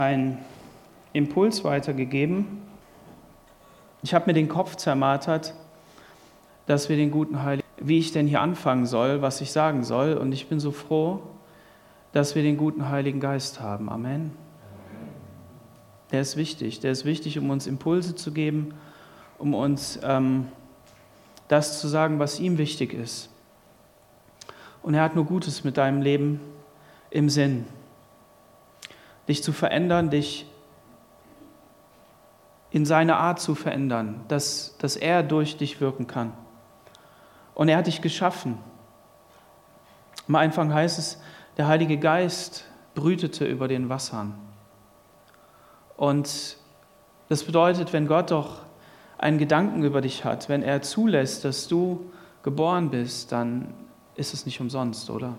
einen Impuls weitergegeben. Ich habe mir den Kopf zermartert, dass wir den guten Heiligen, wie ich denn hier anfangen soll, was ich sagen soll. Und ich bin so froh, dass wir den guten Heiligen Geist haben. Amen. Der ist wichtig, um uns Impulse zu geben, um uns das zu sagen, was ihm wichtig ist. Und er hat nur Gutes mit deinem Leben im Sinn. Dich zu verändern, dich in seine Art zu verändern, dass er durch dich wirken kann. Und er hat dich geschaffen. Am Anfang heißt es, der Heilige Geist brütete über den Wassern. Und das bedeutet, wenn Gott doch einen Gedanken über dich hat, wenn er zulässt, dass du geboren bist, dann ist es nicht umsonst, oder?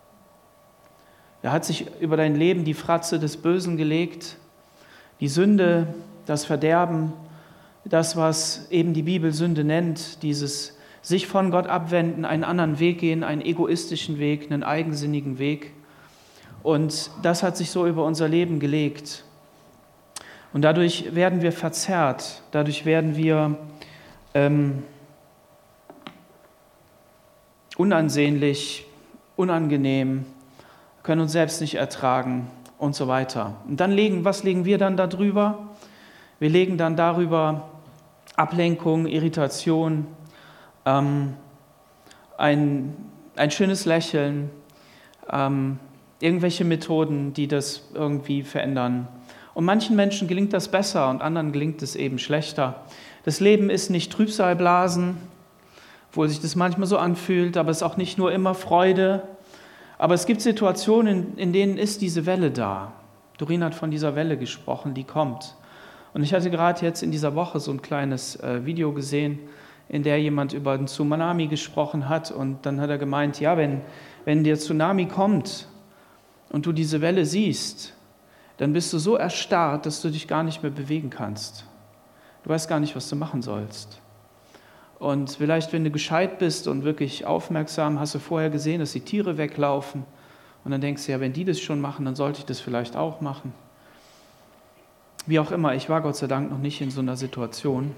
Er hat sich über dein Leben die Fratze des Bösen gelegt, die Sünde, das Verderben, das, was eben die Bibel Sünde nennt, dieses sich von Gott abwenden, einen anderen Weg gehen, einen egoistischen Weg, einen eigensinnigen Weg. Und das hat sich so über unser Leben gelegt. Und dadurch werden wir verzerrt, dadurch werden wir unansehnlich, unangenehm, können uns selbst nicht ertragen und so weiter. Und dann was legen wir dann darüber? Wir legen dann darüber Ablenkung, Irritation, ein schönes Lächeln, irgendwelche Methoden, die das irgendwie verändern. Und manchen Menschen gelingt das besser und anderen gelingt es eben schlechter. Das Leben ist nicht Trübsalblasen, obwohl sich das manchmal so anfühlt, aber es ist auch nicht nur immer Freude. Aber es gibt Situationen, in denen ist diese Welle da. Doreen hat von dieser Welle gesprochen, die kommt. Und ich hatte gerade jetzt in dieser Woche so ein kleines Video gesehen, in der jemand über den Tsunami gesprochen hat. Und dann hat er gemeint, ja, wenn der Tsunami kommt und du diese Welle siehst, dann bist du so erstarrt, dass du dich gar nicht mehr bewegen kannst. Du weißt gar nicht, was du machen sollst. Und vielleicht, wenn du gescheit bist und wirklich aufmerksam, hast du vorher gesehen, dass die Tiere weglaufen. Und dann denkst du, ja, wenn die das schon machen, dann sollte ich das vielleicht auch machen. Wie auch immer, ich war Gott sei Dank noch nicht in so einer Situation.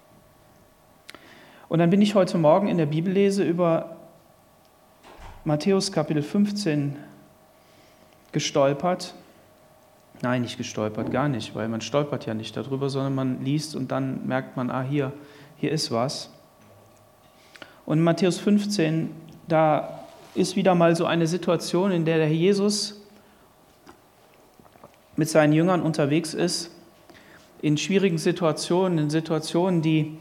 Und dann bin ich heute Morgen in der Bibellese über Matthäus Kapitel 15 gestolpert. Nein, nicht gestolpert, gar nicht, weil man stolpert ja nicht darüber, sondern man liest und dann merkt man, hier ist was. Und in Matthäus 15, da ist wieder mal so eine Situation, in der der Herr Jesus mit seinen Jüngern unterwegs ist, in schwierigen Situationen, in Situationen, die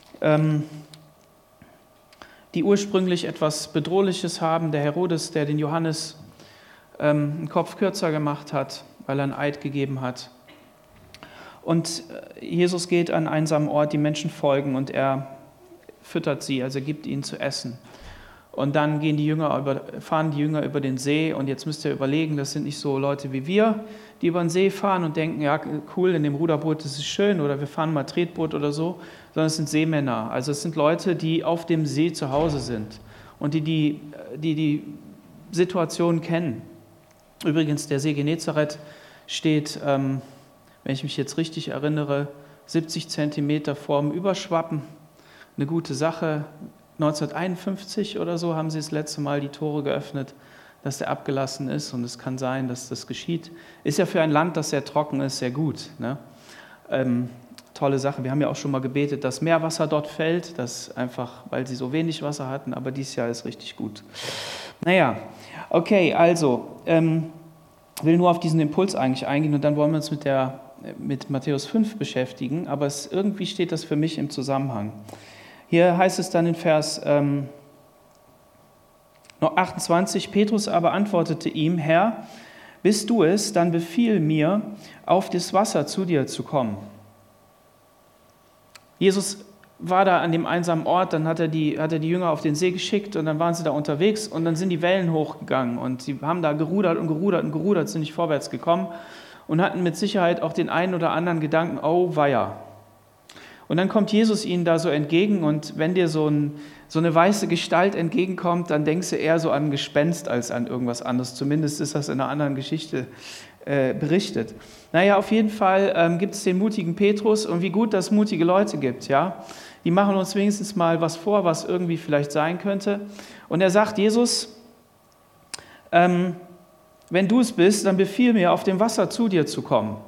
ursprünglich etwas Bedrohliches haben. Der Herodes, der den Johannes einen Kopf kürzer gemacht hat, weil er einen Eid gegeben hat. Und Jesus geht an einen einsamen Ort, die Menschen folgen und er füttert sie, also gibt ihnen zu essen. Und dann fahren die Jünger über den See und jetzt müsst ihr überlegen, das sind nicht so Leute wie wir, die über den See fahren und denken, ja cool, in dem Ruderboot, das ist schön oder wir fahren mal Tretboot oder so, sondern es sind Seemänner. Also es sind Leute, die auf dem See zu Hause sind und die Situation kennen. Übrigens, der See Genezareth steht, wenn ich mich jetzt richtig erinnere, 70 Zentimeter vorm Überschwappen. Eine gute Sache. 1951 oder so haben sie das letzte Mal die Tore geöffnet, dass der abgelassen ist und es kann sein, dass das geschieht. Ist ja für ein Land, das sehr trocken ist, sehr gut. Ne? Tolle Sache. Wir haben ja auch schon mal gebetet, dass mehr Wasser dort fällt, das einfach, weil sie so wenig Wasser hatten, aber dieses Jahr ist richtig gut. Naja, okay, also will nur auf diesen Impuls eigentlich eingehen und dann wollen wir uns mit Matthäus 5 beschäftigen, aber irgendwie steht das für mich im Zusammenhang. Hier heißt es dann in Vers 28, Petrus aber antwortete ihm, Herr, bist du es, dann befiehl mir, auf das Wasser zu dir zu kommen. Jesus war da an dem einsamen Ort, dann hat er die Jünger auf den See geschickt und dann waren sie da unterwegs und dann sind die Wellen hochgegangen und sie haben da gerudert und gerudert und gerudert, sind nicht vorwärts gekommen und hatten mit Sicherheit auch den einen oder anderen Gedanken, oh weia. Und dann kommt Jesus ihnen da so entgegen und wenn dir so eine weiße Gestalt entgegenkommt, dann denkst du eher so an ein Gespenst als an irgendwas anderes. Zumindest ist das in einer anderen Geschichte berichtet. Naja, auf jeden Fall gibt es den mutigen Petrus und wie gut, dass es mutige Leute gibt, ja. Die machen uns wenigstens mal was vor, was irgendwie vielleicht sein könnte. Und er sagt, Jesus, wenn du es bist, dann befiehl mir, auf dem Wasser zu dir zu kommen.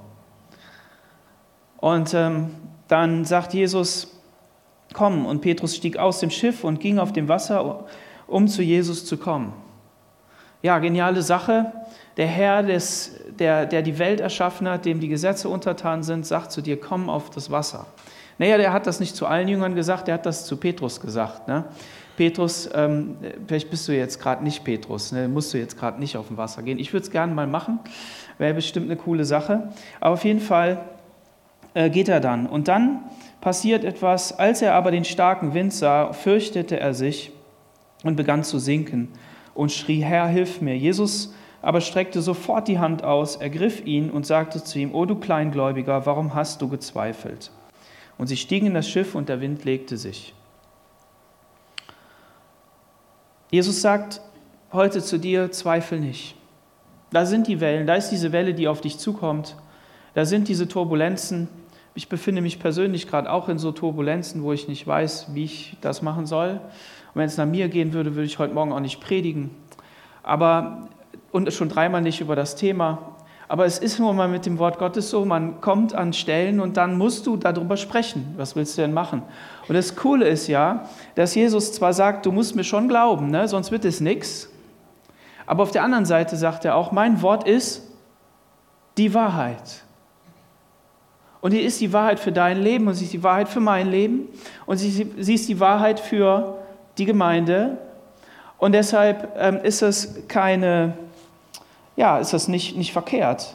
Und dann sagt Jesus, komm. Und Petrus stieg aus dem Schiff und ging auf dem Wasser, um zu Jesus zu kommen. Ja, geniale Sache. Der Herr, der die Welt erschaffen hat, dem die Gesetze untertan sind, sagt zu dir, komm auf das Wasser. Naja, der hat das nicht zu allen Jüngern gesagt, der hat das zu Petrus gesagt. Ne? Petrus, vielleicht bist du jetzt gerade nicht Petrus, ne? Musst du jetzt gerade nicht auf dem Wasser gehen. Ich würde es gerne mal machen, wäre bestimmt eine coole Sache. Aber auf jeden Fall geht er dann. Und dann passiert etwas, als er aber den starken Wind sah, fürchtete er sich und begann zu sinken und schrie, Herr, hilf mir. Jesus aber streckte sofort die Hand aus, ergriff ihn und sagte zu ihm, O du Kleingläubiger, warum hast du gezweifelt? Und sie stiegen in das Schiff und der Wind legte sich. Jesus sagt heute zu dir, zweifel nicht. Da sind die Wellen, da ist diese Welle, die auf dich zukommt. Da sind diese Turbulenzen. Ich befinde mich persönlich gerade auch in so Turbulenzen, wo ich nicht weiß, wie ich das machen soll. Und wenn es nach mir gehen würde, würde ich heute Morgen auch nicht predigen. Und schon dreimal nicht über das Thema. Aber es ist nun mal mit dem Wort Gottes so, man kommt an Stellen und dann musst du darüber sprechen. Was willst du denn machen? Und das Coole ist ja, dass Jesus zwar sagt, du musst mir schon glauben, ne? Sonst wird es nichts. Aber auf der anderen Seite sagt er auch, mein Wort ist die Wahrheit. Und sie ist die Wahrheit für dein Leben und sie ist die Wahrheit für mein Leben und sie ist die Wahrheit für die Gemeinde. Und deshalb ist es nicht verkehrt.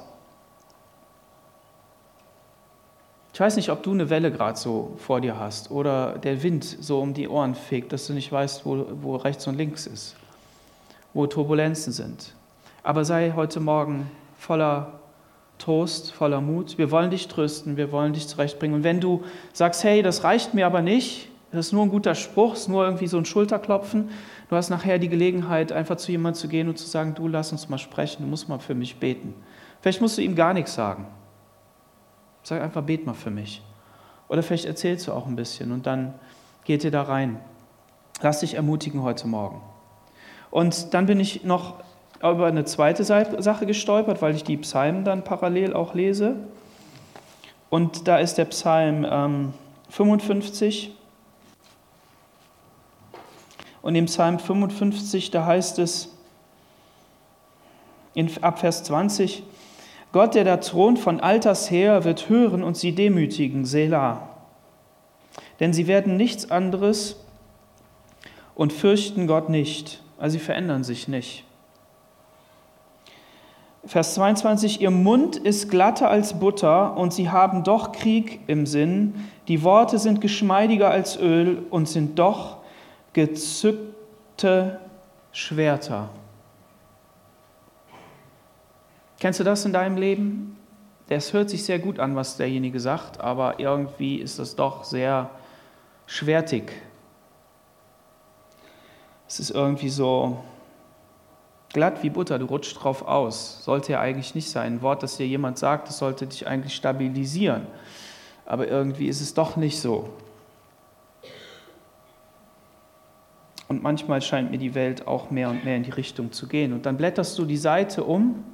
Ich weiß nicht, ob du eine Welle gerade so vor dir hast oder der Wind so um die Ohren fegt, dass du nicht weißt, wo rechts und links ist, wo Turbulenzen sind. Aber sei heute Morgen voller Trost, voller Mut. Wir wollen dich trösten, wir wollen dich zurechtbringen. Und wenn du sagst, hey, das reicht mir aber nicht, das ist nur ein guter Spruch, das ist nur irgendwie so ein Schulterklopfen, du hast nachher die Gelegenheit, einfach zu jemandem zu gehen und zu sagen, du, lass uns mal sprechen, du musst mal für mich beten. Vielleicht musst du ihm gar nichts sagen. Sag einfach, bet mal für mich. Oder vielleicht erzählst du auch ein bisschen und dann geht ihr da rein. Lass dich ermutigen heute Morgen. Und dann bin ich noch über eine zweite Sache gestolpert, weil ich die Psalmen dann parallel auch lese. Und da ist der Psalm 55. Und im Psalm 55, da heißt es ab Vers 20, Gott, der da thront von alters her, wird hören und sie demütigen, Selah. Denn sie werden nichts anderes und fürchten Gott nicht. Also sie verändern sich nicht. Vers 22, ihr Mund ist glatter als Butter und sie haben doch Krieg im Sinn. Die Worte sind geschmeidiger als Öl und sind doch gezückte Schwerter. Kennst du das in deinem Leben? Das hört sich sehr gut an, was derjenige sagt, aber irgendwie ist das doch sehr schwertig. Es ist irgendwie so glatt wie Butter, du rutschst drauf aus. Sollte ja eigentlich nicht sein. Ein Wort, das dir jemand sagt, das sollte dich eigentlich stabilisieren. Aber irgendwie ist es doch nicht so. Und manchmal scheint mir die Welt auch mehr und mehr in die Richtung zu gehen. Und dann blätterst du die Seite um.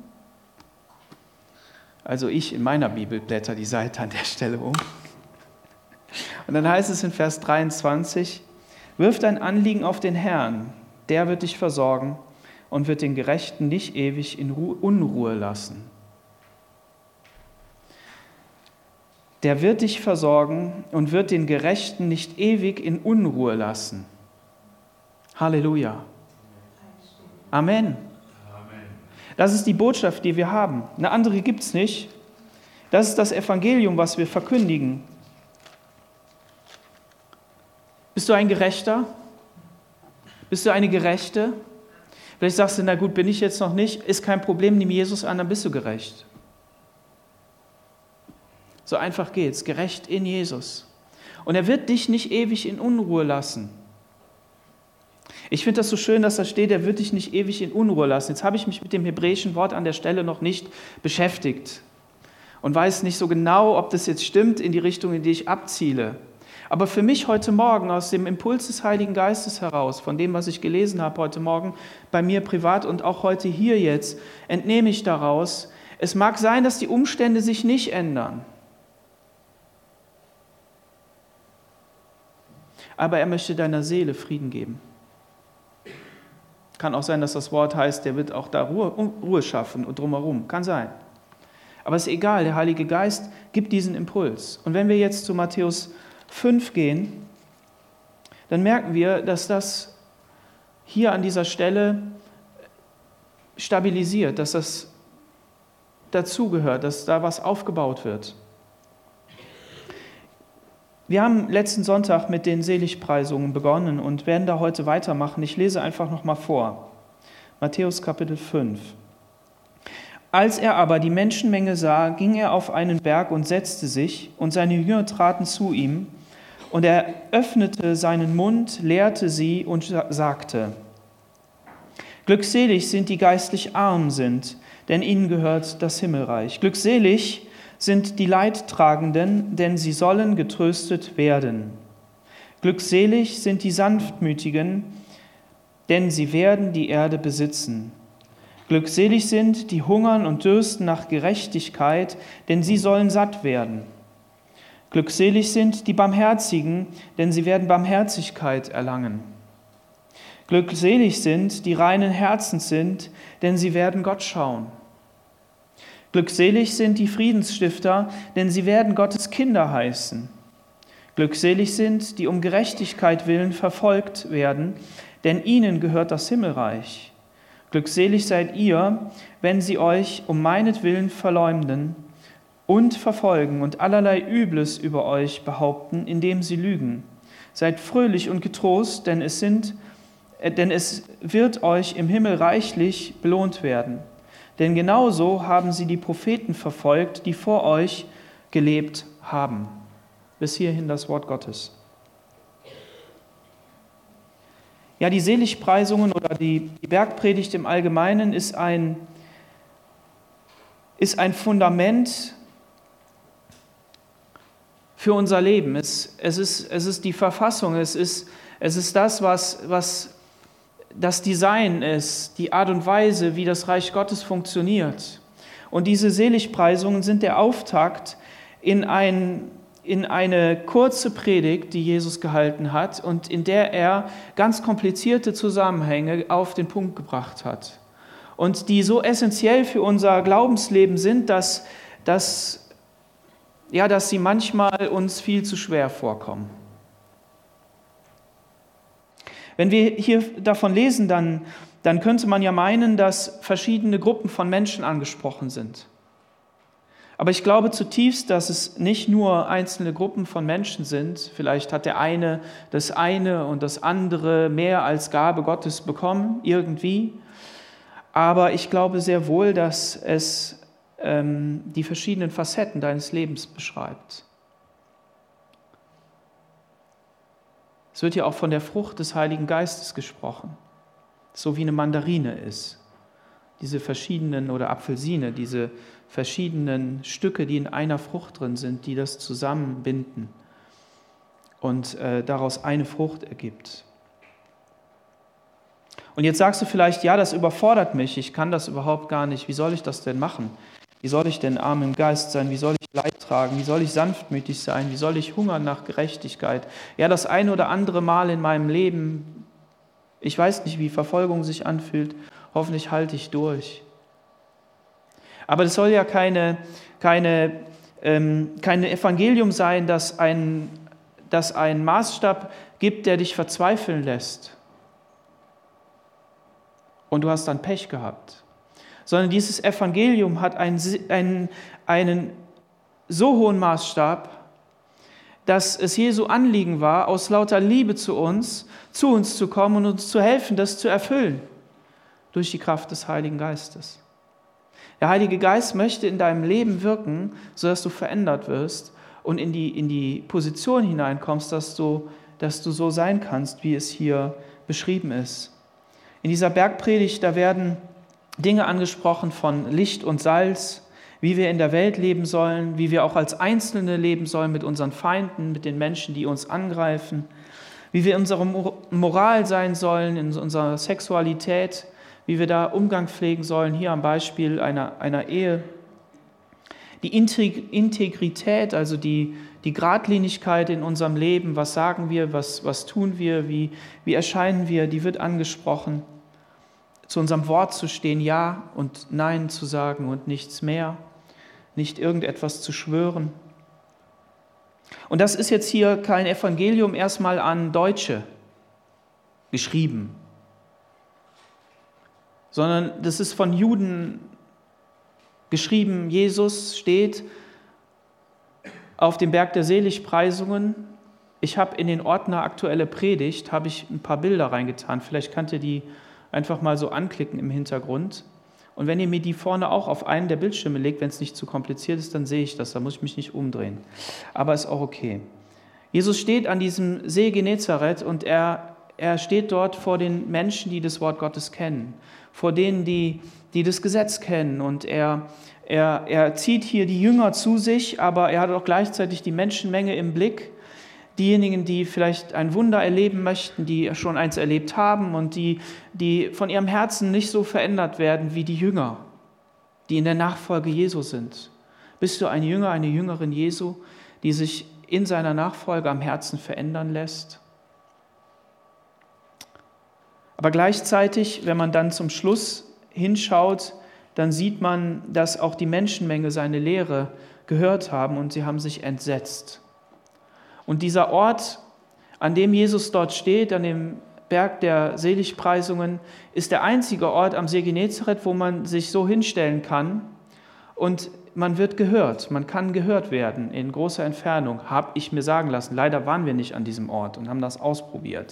Also ich in meiner Bibel blätter die Seite an der Stelle um. Und dann heißt es in Vers 23, wirf dein Anliegen auf den Herrn, der wird dich versorgen und wird den Gerechten nicht ewig in Unruhe lassen. Der wird dich versorgen und wird den Gerechten nicht ewig in Unruhe lassen. Halleluja. Amen. Das ist die Botschaft, die wir haben. Eine andere gibt es nicht. Das ist das Evangelium, was wir verkündigen. Bist du ein Gerechter? Bist du eine Gerechte? Vielleicht sagst du, na gut, bin ich jetzt noch nicht, ist kein Problem, nimm Jesus an, dann bist du gerecht. So einfach geht's, gerecht in Jesus. Und er wird dich nicht ewig in Unruhe lassen. Ich finde das so schön, dass da steht, er wird dich nicht ewig in Unruhe lassen. Jetzt habe ich mich mit dem hebräischen Wort an der Stelle noch nicht beschäftigt und weiß nicht so genau, ob das jetzt stimmt in die Richtung, in die ich abziele. Aber für mich heute Morgen aus dem Impuls des Heiligen Geistes heraus, von dem, was ich gelesen habe heute Morgen bei mir privat und auch heute hier jetzt, entnehme ich daraus, es mag sein, dass die Umstände sich nicht ändern. Aber er möchte deiner Seele Frieden geben. Kann auch sein, dass das Wort heißt, der wird auch da Ruhe schaffen und drumherum. Kann sein. Aber es ist egal, der Heilige Geist gibt diesen Impuls. Und wenn wir jetzt zu Matthäus 5 gehen, dann merken wir, dass das hier an dieser Stelle stabilisiert, dass das dazugehört, dass da was aufgebaut wird. Wir haben letzten Sonntag mit den Seligpreisungen begonnen und werden da heute weitermachen. Ich lese einfach nochmal vor. Matthäus Kapitel 5. Als er aber die Menschenmenge sah, ging er auf einen Berg und setzte sich, und seine Jünger traten zu ihm, und er öffnete seinen Mund, lehrte sie und sagte: Glückselig sind die geistlich arm sind, denn ihnen gehört das Himmelreich. Glückselig sind die Leidtragenden, denn sie sollen getröstet werden. Glückselig sind die Sanftmütigen, denn sie werden die Erde besitzen. Glückselig sind die hungern und dürsten nach Gerechtigkeit, denn sie sollen satt werden. Glückselig sind die Barmherzigen, denn sie werden Barmherzigkeit erlangen. Glückselig sind die reinen Herzens sind, denn sie werden Gott schauen. Glückselig sind die Friedensstifter, denn sie werden Gottes Kinder heißen. Glückselig sind, die um Gerechtigkeit willen verfolgt werden, denn ihnen gehört das Himmelreich. Glückselig seid ihr, wenn sie euch um meinetwillen verleumden und verfolgen und allerlei Übles über euch behaupten, indem sie lügen. Seid fröhlich und getrost, denn es wird euch im Himmel reichlich belohnt werden. Denn genauso haben sie die Propheten verfolgt, die vor euch gelebt haben. Bis hierhin das Wort Gottes. Ja, die Seligpreisungen oder die Bergpredigt im Allgemeinen ist ein Fundament für unser Leben. Es ist die Verfassung, es ist das, was das Design ist, die Art und Weise, wie das Reich Gottes funktioniert. Und diese Seligpreisungen sind der Auftakt in eine kurze Predigt, die Jesus gehalten hat und in der er ganz komplizierte Zusammenhänge auf den Punkt gebracht hat. Und die so essentiell für unser Glaubensleben sind, dass sie manchmal uns viel zu schwer vorkommen. Wenn wir hier davon lesen, dann könnte man ja meinen, dass verschiedene Gruppen von Menschen angesprochen sind. Aber ich glaube zutiefst, dass es nicht nur einzelne Gruppen von Menschen sind. Vielleicht hat der eine das eine und das andere mehr als Gabe Gottes bekommen, irgendwie. Aber ich glaube sehr wohl, dass es die verschiedenen Facetten deines Lebens beschreibt. Es wird ja auch von der Frucht des Heiligen Geistes gesprochen, so wie eine Mandarine ist. Diese verschiedenen, oder Apfelsine, diese verschiedenen Stücke, die in einer Frucht drin sind, die das zusammenbinden und daraus eine Frucht ergibt. Und jetzt sagst du vielleicht, ja, das überfordert mich, ich kann das überhaupt gar nicht, wie soll ich das denn machen? Wie soll ich denn arm im Geist sein? Wie soll ich Leid tragen? Wie soll ich sanftmütig sein? Wie soll ich hungern nach Gerechtigkeit? Ja, das eine oder andere Mal in meinem Leben, ich weiß nicht, wie Verfolgung sich anfühlt, hoffentlich halte ich durch. Aber das soll ja kein Evangelium sein, das einen Maßstab gibt, der dich verzweifeln lässt. Und du hast dann Pech gehabt. Sondern dieses Evangelium hat einen so hohen Maßstab, dass es Jesu Anliegen war, aus lauter Liebe zu uns zu kommen und uns zu helfen, das zu erfüllen, durch die Kraft des Heiligen Geistes. Der Heilige Geist möchte in deinem Leben wirken, sodass du verändert wirst und in die Position hineinkommst, dass du so sein kannst, wie es hier beschrieben ist. In dieser Bergpredigt, da werden Dinge angesprochen von Licht und Salz, wie wir in der Welt leben sollen, wie wir auch als Einzelne leben sollen mit unseren Feinden, mit den Menschen, die uns angreifen, wie wir in unserer Moral sein sollen, in unserer Sexualität, wie wir da Umgang pflegen sollen, hier am Beispiel einer Ehe. Die Integrität, also die Geradlinigkeit in unserem Leben, was sagen wir, was tun wir, wie erscheinen wir, die wird angesprochen. Zu unserem Wort zu stehen, Ja und Nein zu sagen und nichts mehr, nicht irgendetwas zu schwören. Und das ist jetzt hier kein Evangelium erstmal an Deutsche geschrieben, sondern das ist von Juden geschrieben. Jesus steht auf dem Berg der Seligpreisungen. Ich habe in den Ordner aktuelle Predigt, habe ich ein paar Bilder reingetan. Vielleicht könnt ihr die einfach mal so anklicken im Hintergrund. Und wenn ihr mir die vorne auch auf einen der Bildschirme legt, wenn es nicht zu kompliziert ist, dann sehe ich das, da muss ich mich nicht umdrehen. Aber ist auch okay. Jesus steht an diesem See Genezareth und er steht dort vor den Menschen, die das Wort Gottes kennen, vor denen, die das Gesetz kennen. Und er zieht hier die Jünger zu sich, aber er hat auch gleichzeitig die Menschenmenge im Blick. Diejenigen, die vielleicht ein Wunder erleben möchten, die schon eins erlebt haben und die von ihrem Herzen nicht so verändert werden wie die Jünger, die in der Nachfolge Jesu sind. Bist du ein Jünger, eine Jüngerin Jesu, die sich in seiner Nachfolge am Herzen verändern lässt? Aber gleichzeitig, wenn man dann zum Schluss hinschaut, dann sieht man, dass auch die Menschenmenge seine Lehre gehört haben und sie haben sich entsetzt. Und dieser Ort, an dem Jesus dort steht, an dem Berg der Seligpreisungen, ist der einzige Ort am See Genezareth, wo man sich so hinstellen kann und man wird gehört, man kann gehört werden in großer Entfernung, habe ich mir sagen lassen. Leider waren wir nicht an diesem Ort und haben das ausprobiert.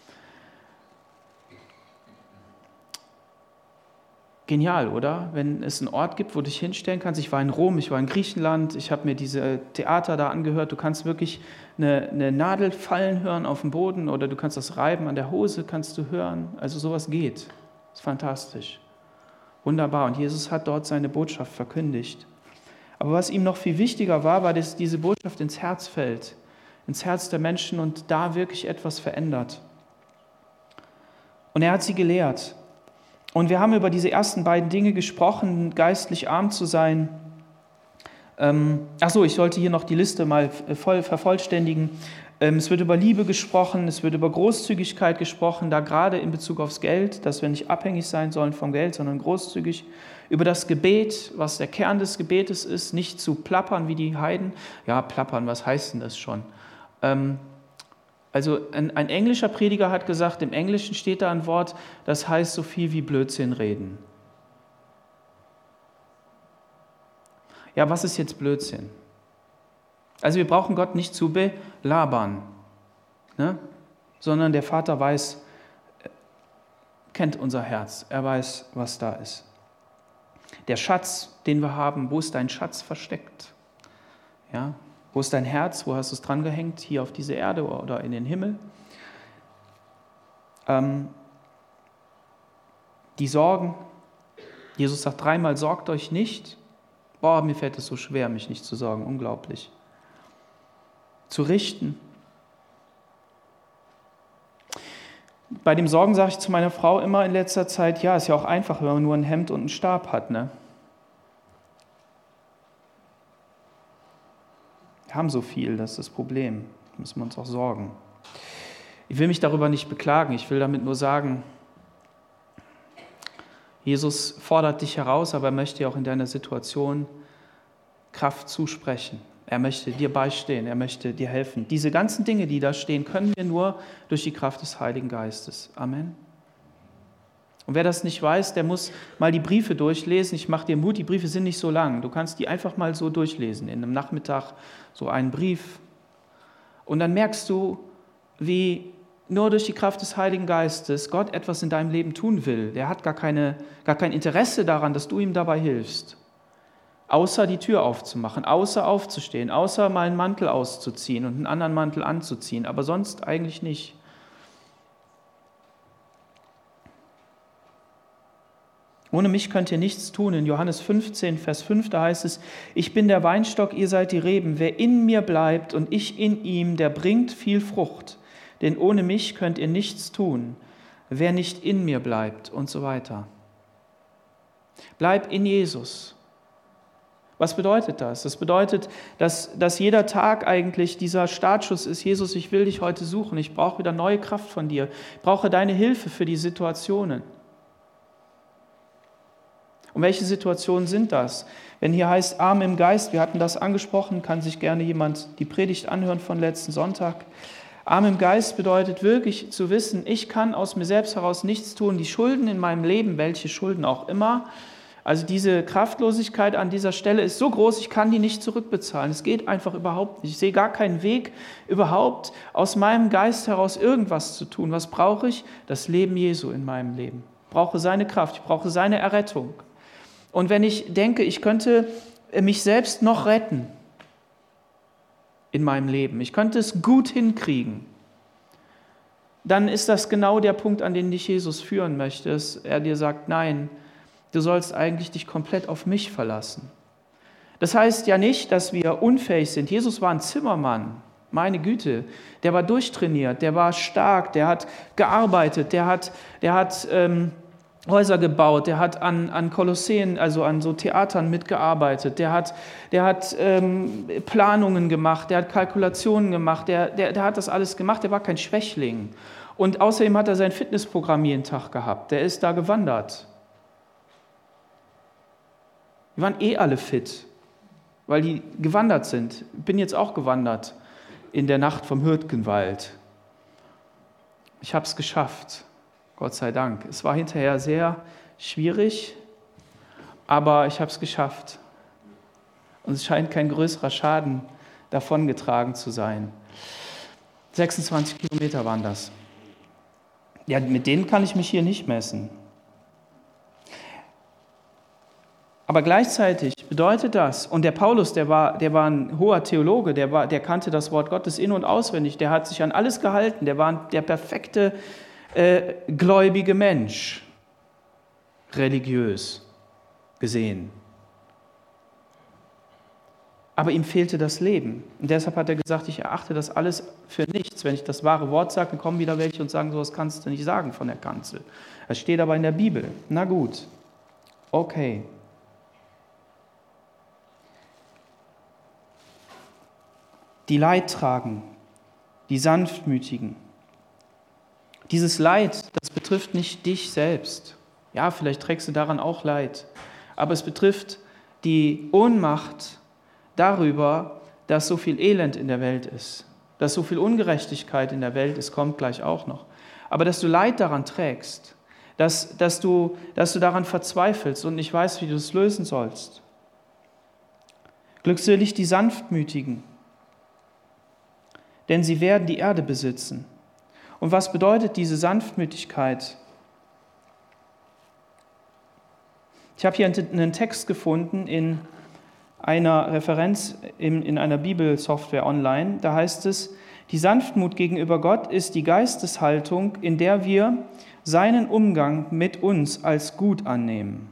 Genial, oder? Wenn es einen Ort gibt, wo du dich hinstellen kannst. Ich war in Rom, ich war in Griechenland, ich habe mir diese Theater da angehört. Du kannst wirklich eine Nadel fallen hören auf dem Boden oder du kannst das Reiben an der Hose, kannst du hören. Also sowas geht. Das ist fantastisch. Wunderbar. Und Jesus hat dort seine Botschaft verkündigt. Aber was ihm noch viel wichtiger war, dass diese Botschaft ins Herz fällt, ins Herz der Menschen und da wirklich etwas verändert. Und er hat sie gelehrt. Und wir haben über diese ersten beiden Dinge gesprochen, geistlich arm zu sein. Ich sollte hier noch die Liste mal vervollständigen. Es wird über Liebe gesprochen, es wird über Großzügigkeit gesprochen, da gerade in Bezug aufs Geld, dass wir nicht abhängig sein sollen vom Geld, sondern großzügig. Über das Gebet, was der Kern des Gebetes ist, nicht zu plappern wie die Heiden. Ja, plappern, was heißt denn das schon? Also ein englischer Prediger hat gesagt, im Englischen steht da ein Wort, das heißt so viel wie Blödsinn reden. Ja, was ist jetzt Blödsinn? Also wir brauchen Gott nicht zu belabern, ne? Sondern der Vater kennt unser Herz, er weiß, was da ist. Der Schatz, den wir haben, wo ist dein Schatz versteckt? Ja? Wo ist dein Herz? Wo hast du es dran gehängt? Hier auf diese Erde oder in den Himmel? Die Sorgen. Jesus sagt 3-mal, sorgt euch nicht. Boah, mir fällt es so schwer, mich nicht zu sorgen. Unglaublich. Zu richten. Bei dem Sorgen sage ich zu meiner Frau immer in letzter Zeit, ja, ist ja auch einfach, wenn man nur ein Hemd und einen Stab hat, ne? Wir haben so viel, das ist das Problem. Da müssen wir uns auch sorgen. Ich will mich darüber nicht beklagen, ich will damit nur sagen, Jesus fordert dich heraus, aber er möchte dir auch in deiner Situation Kraft zusprechen. Er möchte dir beistehen, er möchte dir helfen. Diese ganzen Dinge, die da stehen, können wir nur durch die Kraft des Heiligen Geistes. Amen. Und wer das nicht weiß, der muss mal die Briefe durchlesen. Ich mache dir Mut, die Briefe sind nicht so lang. Du kannst die einfach mal so durchlesen, in einem Nachmittag so einen Brief. Und dann merkst du, wie nur durch die Kraft des Heiligen Geistes Gott etwas in deinem Leben tun will. Der hat gar kein Interesse daran, dass du ihm dabei hilfst. außer die Tür aufzumachen, außer aufzustehen, außer mal einen Mantel auszuziehen und einen anderen Mantel anzuziehen, aber sonst eigentlich nicht. Ohne mich könnt ihr nichts tun. In Johannes 15, Vers 5, da heißt es, ich bin der Weinstock, ihr seid die Reben. Wer in mir bleibt und ich in ihm, der bringt viel Frucht. Denn ohne mich könnt ihr nichts tun. Wer nicht in mir bleibt und so weiter. Bleib in Jesus. Was bedeutet das? Das bedeutet, dass jeder Tag eigentlich dieser Startschuss ist, Jesus, ich will dich heute suchen. Ich brauche wieder neue Kraft von dir. Ich brauche deine Hilfe für die Situationen. Und welche Situationen sind das? Wenn hier heißt, arm im Geist, wir hatten das angesprochen, kann sich gerne jemand die Predigt anhören von letzten Sonntag. Arm im Geist bedeutet wirklich zu wissen, ich kann aus mir selbst heraus nichts tun. Die Schulden in meinem Leben, welche Schulden auch immer, also diese Kraftlosigkeit an dieser Stelle ist so groß, ich kann die nicht zurückbezahlen. Es geht einfach überhaupt nicht. Ich sehe gar keinen Weg, überhaupt aus meinem Geist heraus irgendwas zu tun. Was brauche ich? Das Leben Jesu in meinem Leben. Ich brauche seine Kraft, ich brauche seine Errettung. Und wenn ich denke, ich könnte mich selbst noch retten in meinem Leben, ich könnte es gut hinkriegen, dann ist das genau der Punkt, an den dich Jesus führen möchte, dass er dir sagt, nein, du sollst eigentlich dich komplett auf mich verlassen. Das heißt ja nicht, dass wir unfähig sind. Jesus war ein Zimmermann, meine Güte, der war durchtrainiert, der war stark, der hat gearbeitet, der hat Häuser gebaut, der hat an Kolosseen, also an so Theatern mitgearbeitet, der hat Planungen gemacht, der hat Kalkulationen gemacht, der hat das alles gemacht, der war kein Schwächling. Und außerdem hat er sein Fitnessprogramm jeden Tag gehabt, der ist da gewandert. Wir waren alle fit, weil die gewandert sind. Ich bin jetzt auch gewandert in der Nacht vom Hürtgenwald. Ich habe es geschafft. Gott sei Dank. Es war hinterher sehr schwierig, aber ich habe es geschafft. Und es scheint kein größerer Schaden davongetragen zu sein. 26 Kilometer waren das. Ja, mit denen kann ich mich hier nicht messen. Aber gleichzeitig bedeutet das, und der Paulus, der war ein hoher Theologe, der kannte das Wort Gottes in- und auswendig, der hat sich an alles gehalten, der war der perfekte gläubige Mensch, religiös gesehen. Aber ihm fehlte das Leben. Und deshalb hat er gesagt, ich erachte das alles für nichts. Wenn ich das wahre Wort sage, dann kommen wieder welche und sagen, sowas kannst du nicht sagen von der Kanzel. Das steht aber in der Bibel. Na gut, okay. Die Leidtragenden, die Sanftmütigen. Dieses Leid, das betrifft nicht dich selbst. Ja, vielleicht trägst du daran auch Leid. Aber es betrifft die Ohnmacht darüber, dass so viel Elend in der Welt ist, dass so viel Ungerechtigkeit in der Welt ist, kommt gleich auch noch. Aber dass du Leid daran trägst, dass du daran verzweifelst und nicht weißt, wie du es lösen sollst. Glückselig die Sanftmütigen, denn sie werden die Erde besitzen. Und was bedeutet diese Sanftmütigkeit? Ich habe hier einen Text gefunden in einer Referenz in einer Bibelsoftware online. Da heißt es, die Sanftmut gegenüber Gott ist die Geisteshaltung, in der wir seinen Umgang mit uns als gut annehmen.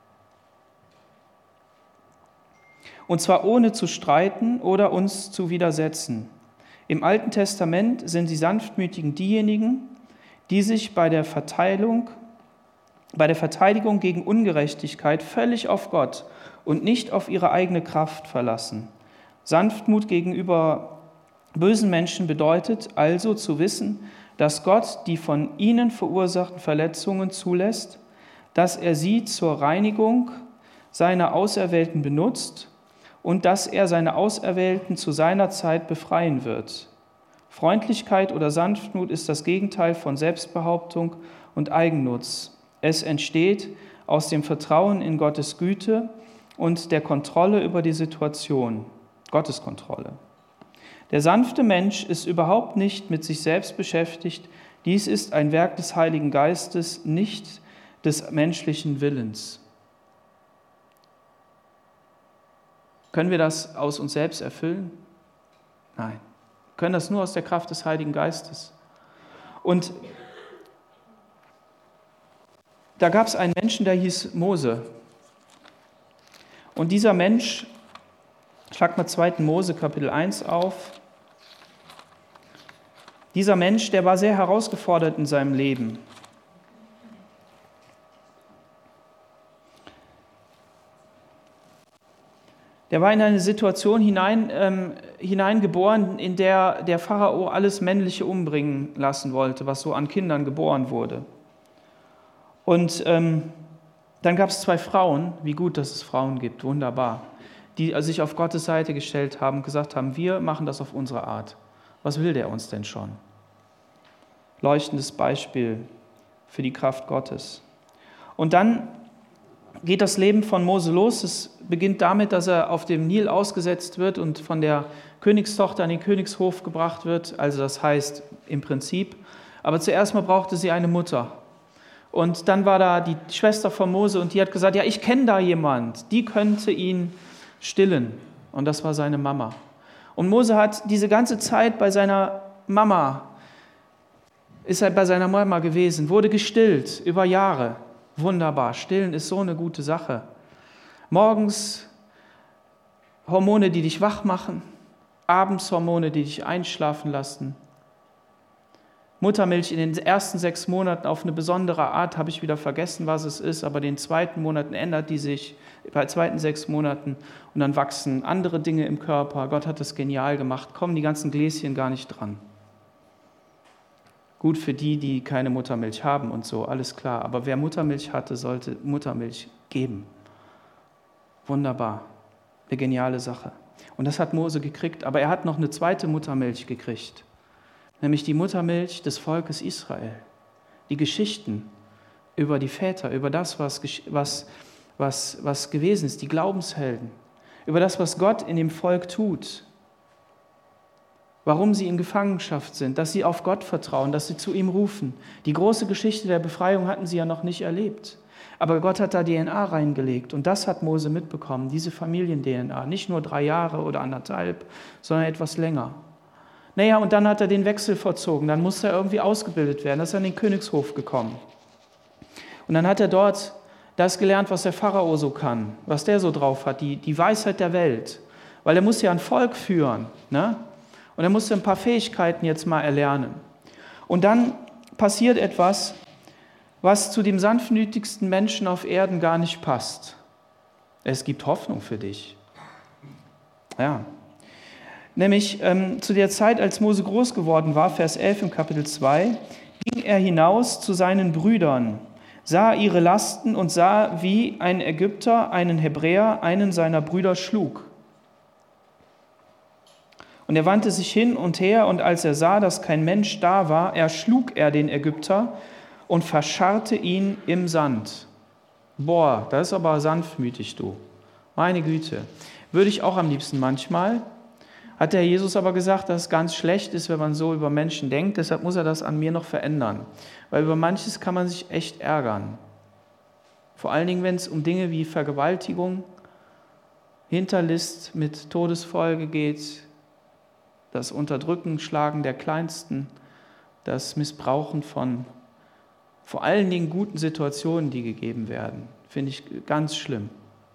Und zwar ohne zu streiten oder uns zu widersetzen. Im Alten Testament sind die Sanftmütigen diejenigen, die sich bei der Verteidigung gegen Ungerechtigkeit völlig auf Gott und nicht auf ihre eigene Kraft verlassen. Sanftmut gegenüber bösen Menschen bedeutet also zu wissen, dass Gott die von ihnen verursachten Verletzungen zulässt, dass er sie zur Reinigung seiner Auserwählten benutzt und dass er seine Auserwählten zu seiner Zeit befreien wird. Freundlichkeit oder Sanftmut ist das Gegenteil von Selbstbehauptung und Eigennutz. Es entsteht aus dem Vertrauen in Gottes Güte und der Kontrolle über die Situation, Gottes Kontrolle. Der sanfte Mensch ist überhaupt nicht mit sich selbst beschäftigt. Dies ist ein Werk des Heiligen Geistes, nicht des menschlichen Willens. Können wir das aus uns selbst erfüllen? Nein. Wir können das nur aus der Kraft des Heiligen Geistes. Und da gab es einen Menschen, der hieß Mose. Und dieser Mensch, schlag mal 2. Mose Kapitel 1 auf. Dieser Mensch, der war sehr herausgefordert in seinem Leben. Der war in eine Situation hineingeboren, in der der Pharao alles Männliche umbringen lassen wollte, was so an Kindern geboren wurde. Und dann gab es 2 Frauen, wie gut, dass es Frauen gibt, wunderbar, die sich auf Gottes Seite gestellt haben und gesagt haben, wir machen das auf unsere Art. Was will der uns denn schon? Leuchtendes Beispiel für die Kraft Gottes. Und dann geht das Leben von Mose los. Es beginnt damit, dass er auf dem Nil ausgesetzt wird und von der Königstochter an den Königshof gebracht wird. Also das heißt im Prinzip. Aber zuerst mal brauchte sie eine Mutter. Und dann war da die Schwester von Mose und die hat gesagt, ja, ich kenne da jemand, die könnte ihn stillen. Und das war seine Mama. Und Mose hat diese ganze Zeit bei seiner Mama gewesen, wurde gestillt über Jahre. Wunderbar, stillen ist so eine gute Sache. Morgens Hormone, die dich wach machen, abends Hormone, die dich einschlafen lassen. Muttermilch in den ersten 6 Monaten auf eine besondere Art, habe ich wieder vergessen, was es ist, aber in den zweiten Monaten ändert die sich, bei zweiten 6 Monaten und dann wachsen andere Dinge im Körper. Gott hat das genial gemacht, kommen die ganzen Gläschen gar nicht dran. Gut für die, die keine Muttermilch haben und so, alles klar. Aber wer Muttermilch hatte, sollte Muttermilch geben. Wunderbar, eine geniale Sache. Und das hat Mose gekriegt, aber er hat noch eine zweite Muttermilch gekriegt. Nämlich die Muttermilch des Volkes Israel. Die Geschichten über die Väter, über das, was gewesen ist, die Glaubenshelden. Über das, was Gott in dem Volk tut. Warum sie in Gefangenschaft sind, dass sie auf Gott vertrauen, dass sie zu ihm rufen. Die große Geschichte der Befreiung hatten sie ja noch nicht erlebt. Aber Gott hat da DNA reingelegt und das hat Mose mitbekommen, diese Familien-DNA. Nicht nur 3 Jahre oder 1,5, sondern etwas länger. Naja, und dann hat er den Wechsel vollzogen, dann musste er irgendwie ausgebildet werden, dann ist er in den Königshof gekommen. Und dann hat er dort das gelernt, was der Pharao so kann, was der so drauf hat, die Weisheit der Welt. Weil er muss ja ein Volk führen, ne? Und er musste ein paar Fähigkeiten jetzt mal erlernen. Und dann passiert etwas, was zu dem sanftmütigsten Menschen auf Erden gar nicht passt. Es gibt Hoffnung für dich. Ja. Nämlich zu der Zeit, als Mose groß geworden war, Vers 11 im Kapitel 2, ging er hinaus zu seinen Brüdern, sah ihre Lasten und sah, wie ein Ägypter einen Hebräer, einen seiner Brüder, schlug. Und er wandte sich hin und her, und als er sah, dass kein Mensch da war, erschlug er den Ägypter und verscharrte ihn im Sand. Boah, das ist aber sanftmütig, du. Meine Güte. Würde ich auch am liebsten manchmal. Hat der Jesus aber gesagt, dass es ganz schlecht ist, wenn man so über Menschen denkt. Deshalb muss er das an mir noch verändern. Weil über manches kann man sich echt ärgern. Vor allen Dingen, wenn es um Dinge wie Vergewaltigung, Hinterlist mit Todesfolge geht, das Unterdrücken, Schlagen der Kleinsten, das Missbrauchen von vor allen Dingen guten Situationen, die gegeben werden, finde ich ganz schlimm.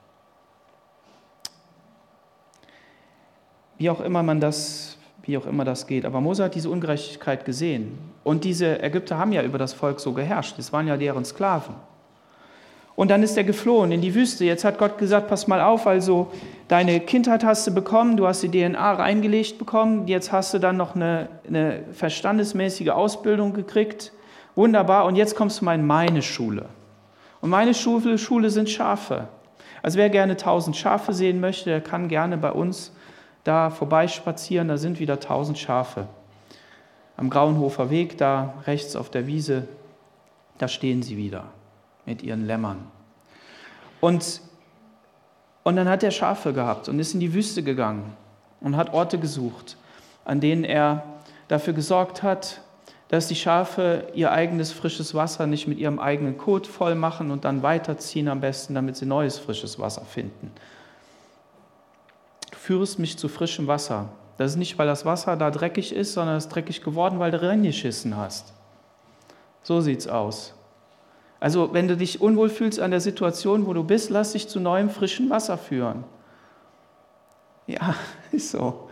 Wie auch immer das geht. Aber Mose hat diese Ungerechtigkeit gesehen. Und diese Ägypter haben ja über das Volk so geherrscht. Es waren ja deren Sklaven. Und dann ist er geflohen in die Wüste. Jetzt hat Gott gesagt, pass mal auf, also deine Kindheit hast du bekommen, du hast die DNA reingelegt bekommen, jetzt hast du dann noch eine verstandesmäßige Ausbildung gekriegt. Wunderbar, und jetzt kommst du mal in meine Schule. Und meine Schule sind Schafe. Also wer gerne 1000 Schafe sehen möchte, der kann gerne bei uns da vorbeispazieren, da sind wieder 1000 Schafe. Am Grauenhofer Weg, da rechts auf der Wiese, da stehen sie wieder mit ihren Lämmern. Und dann hat er Schafe gehabt und ist in die Wüste gegangen und hat Orte gesucht, an denen er dafür gesorgt hat, dass die Schafe ihr eigenes frisches Wasser nicht mit ihrem eigenen Kot voll machen und dann weiterziehen am besten, damit sie neues frisches Wasser finden. führst mich zu frischem Wasser. Das ist nicht, weil das Wasser da dreckig ist, sondern es ist dreckig geworden, weil du reingeschissen hast. So sieht's aus. Also wenn du dich unwohl fühlst an der Situation, wo du bist, lass dich zu neuem, frischen Wasser führen. Ja, ist so.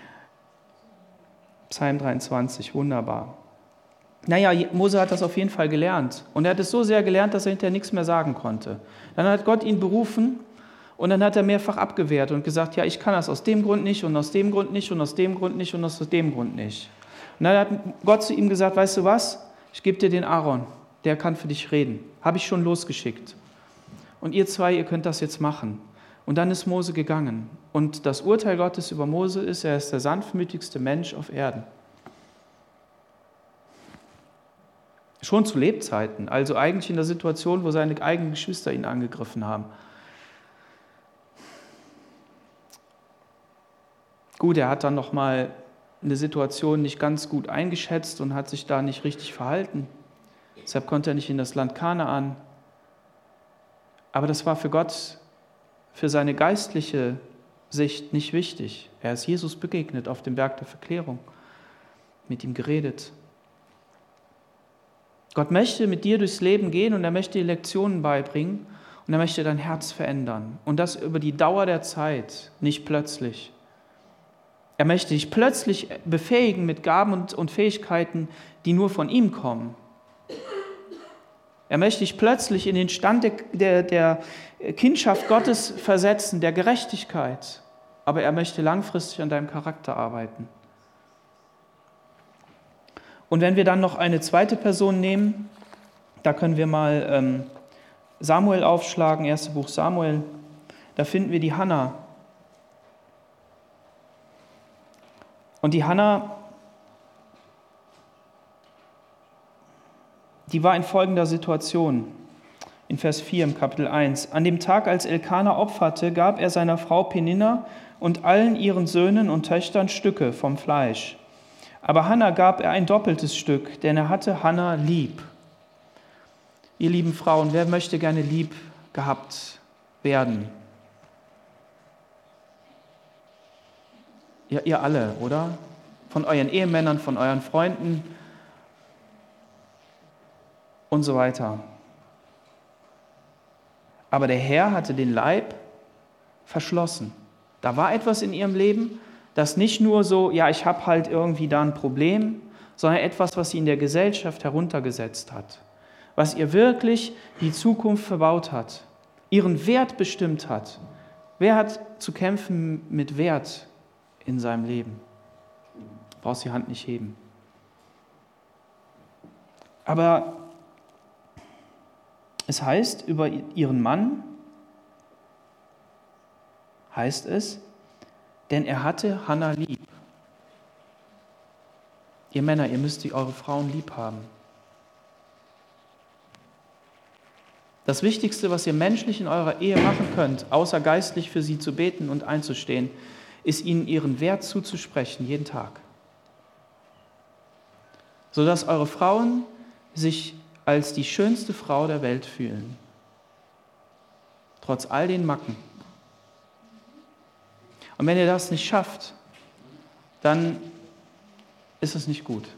Psalm 23, wunderbar. Naja, Mose hat das auf jeden Fall gelernt. Und er hat es so sehr gelernt, dass er hinterher nichts mehr sagen konnte. Dann hat Gott ihn berufen und dann hat er mehrfach abgewehrt und gesagt, ja, ich kann das aus dem Grund nicht und aus dem Grund nicht und aus dem Grund nicht und aus dem Grund nicht. Und dann hat Gott zu ihm gesagt, weißt du was, ich gebe dir den Aaron, der kann für dich reden. Habe ich schon losgeschickt. Und ihr zwei, ihr könnt das jetzt machen. Und dann ist Mose gegangen. Und das Urteil Gottes über Mose ist, er ist der sanftmütigste Mensch auf Erden. Schon zu Lebzeiten, also eigentlich in der Situation, wo seine eigenen Geschwister ihn angegriffen haben. Gut, er hat dann nochmal eine Situation nicht ganz gut eingeschätzt und hat sich da nicht richtig verhalten. Deshalb konnte er nicht in das Land Kanaan. Aber das war für Gott, für seine geistliche Sicht nicht wichtig. Er ist Jesus begegnet auf dem Berg der Verklärung, mit ihm geredet. Gott möchte mit dir durchs Leben gehen und er möchte dir Lektionen beibringen und er möchte dein Herz verändern. Und das über die Dauer der Zeit, nicht plötzlich. Er möchte dich plötzlich befähigen mit Gaben und Fähigkeiten, die nur von ihm kommen. Er möchte dich plötzlich in den Stand der Kindschaft Gottes versetzen, der Gerechtigkeit. Aber er möchte langfristig an deinem Charakter arbeiten. Und wenn wir dann noch eine zweite Person nehmen, da können wir mal Samuel aufschlagen, 1. Buch Samuel, da finden wir die Hannah. Und die Hannah, die war in folgender Situation, in Vers 4 im Kapitel 1. An dem Tag, als Elkana opferte, gab er seiner Frau Peninna und allen ihren Söhnen und Töchtern Stücke vom Fleisch. Aber Hannah gab er ein doppeltes Stück, denn er hatte Hannah lieb. Ihr lieben Frauen, wer möchte gerne lieb gehabt werden? Ja, ihr alle, oder? Von euren Ehemännern, von euren Freunden und so weiter. Aber der Herr hatte den Leib verschlossen. Da war etwas in ihrem Leben, das nicht nur so, ja, ich habe halt irgendwie da ein Problem, sondern etwas, was sie in der Gesellschaft heruntergesetzt hat, was ihr wirklich die Zukunft verbaut hat, ihren Wert bestimmt hat. Wer hat zu kämpfen mit Wert in seinem Leben? Du brauchst die Hand nicht heben. Aber es heißt über ihren Mann, heißt es, denn er hatte Hannah lieb. Ihr Männer, ihr müsst eure Frauen lieb haben. Das Wichtigste, was ihr menschlich in eurer Ehe machen könnt, außer geistlich für sie zu beten und einzustehen, ist ihnen ihren Wert zuzusprechen, jeden Tag. Sodass eure Frauen sich als die schönste Frau der Welt fühlen. Trotz all den Macken. Und wenn ihr das nicht schafft, dann ist es nicht gut.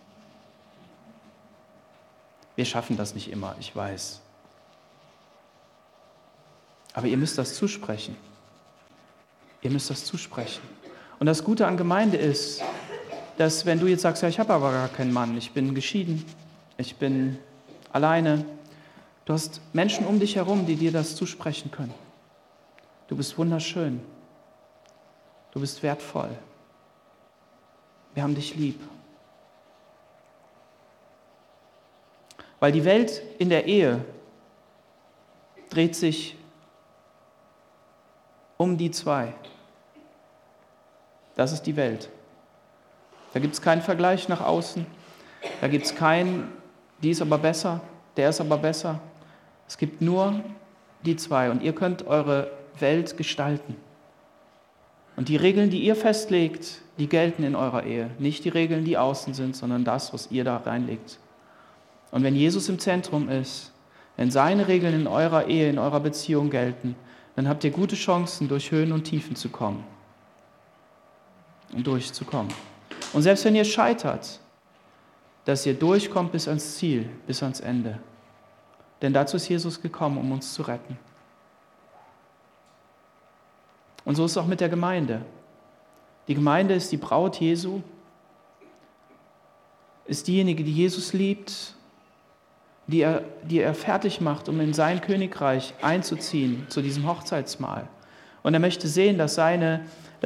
Wir schaffen das nicht immer, ich weiß. Aber ihr müsst das zusprechen. Ihr müsst das zusprechen. Und das Gute an Gemeinde ist, dass wenn du jetzt sagst, ja, ich habe aber gar keinen Mann, ich bin geschieden, ich bin alleine, du hast Menschen um dich herum, die dir das zusprechen können. Du bist wunderschön. Du bist wertvoll. Wir haben dich lieb. Weil die Welt in der Ehe dreht sich um die zwei. Das ist die Welt. Da gibt es keinen Vergleich nach außen. Da gibt es keinen, die ist aber besser, der ist aber besser. Es gibt nur die zwei und ihr könnt eure Welt gestalten. Und die Regeln, die ihr festlegt, die gelten in eurer Ehe. Nicht die Regeln, die außen sind, sondern das, was ihr da reinlegt. Und wenn Jesus im Zentrum ist, wenn seine Regeln in eurer Ehe, in eurer Beziehung gelten, dann habt ihr gute Chancen, durch Höhen und Tiefen zu kommen. durchzukommen. Und selbst wenn ihr scheitert, dass ihr durchkommt bis ans Ziel, bis ans Ende. Denn dazu ist Jesus gekommen, um uns zu retten. Und so ist es auch mit der Gemeinde. Die Gemeinde ist die Braut Jesu, ist diejenige, die Jesus liebt, die er fertig macht, um in sein Königreich einzuziehen, zu diesem Hochzeitsmahl. Und er möchte sehen, dass seine